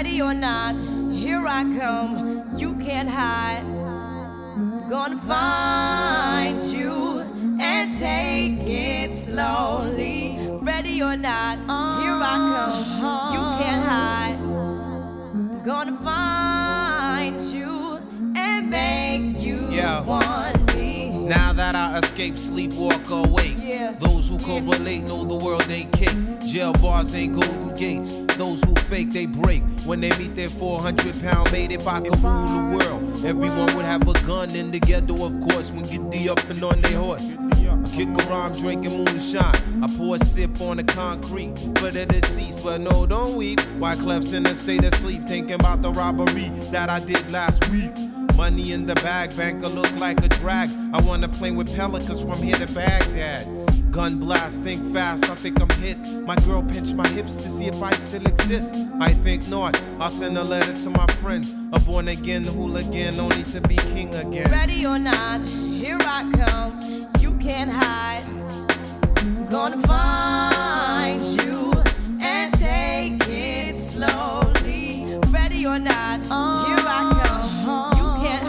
Ready or not, here I come. You can't hide. Gonna find you and take it slowly. Ready or not, here I come. You can't hide. Gonna find you and make you want me. Now that I escape, sleep, walk, awake. Those who correlate know the world ain't kick. Jail bars ain't golden gates. Those who fake, they break. When they meet their 400-pound mate, if I could rule the world, everyone would have a gun in the ghetto, of course, when get the up and on their horse. I kick around drinking moonshine. I pour a sip on the concrete for the deceased, but no, don't weep. Wyclef's in a state of sleep, thinking about the robbery that I did last week. Money in the bag, banker look like a drag. I wanna play with pelicans from here to Baghdad. Gun blast, think fast, I think I'm hit. My girl pinched my hips to see if I still exist. I think not, I'll send a letter to my friends. A born again hooligan, only to be king again. Ready or not, here I come. You can't hide. Gonna find you and take it slowly. Ready or not, here I come. You can't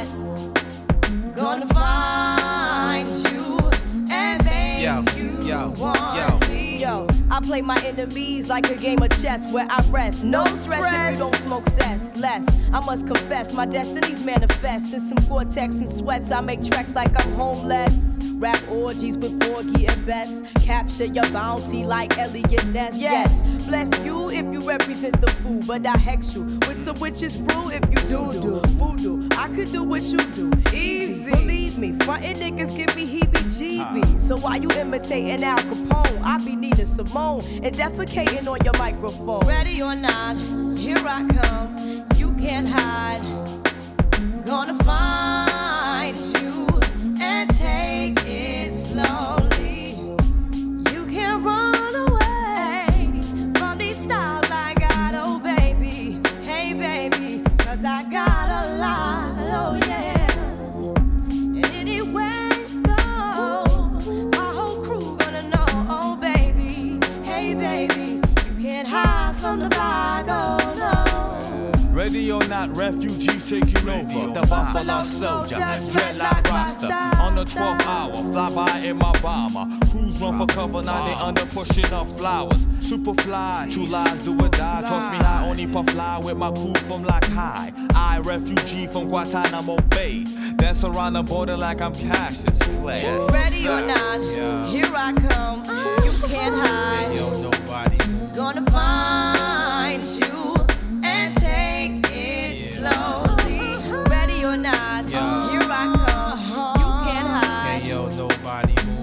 hide. Gonna find you and make you want me. Yo, I play my enemies like a game of chess where I rest. No stress if you don't smoke cess. Less, I must confess, my destinies manifest. In some Gore-Tex and sweats, I make tracks like I'm homeless. Rap orgies with Porgy and Bess. Capture your bounty like Elliot Ness. Yes, bless you if you represent the fool, but I hex you with some witches brew if you do voodoo. I could do what you do, easy. Believe me, frontin' niggas give me heebie-jeebies. So while you imitating Al Capone, I be needing Simone and defecating on your microphone. Ready or not, here I come. You can't hide. Gonna find you and take it slowly. You can't run away from these styles I got, oh baby. Hey baby, 'cause I got a lot, oh yeah. And anywhere you go, my whole crew gonna know, oh baby. Hey baby, you can't hide from the block, oh no. Ready or not, refugees taking over. The Buffalo Soldier, dreadlock roster. On the 12th hour, fly by in my bomber. Crews run for cover, now they under pushing up flowers. Superfly, true lies do or die. Toss me high, only puff fly with my crew from like high. I, refugee from Guantanamo Bay. Dance around the border like I'm Cassius Clay. Ready or not, here I come. You can't hide. Yo, nobody gonna find you and take it slowly. Ready or not, here I come. You can't hide. Hey, yo, nobody move.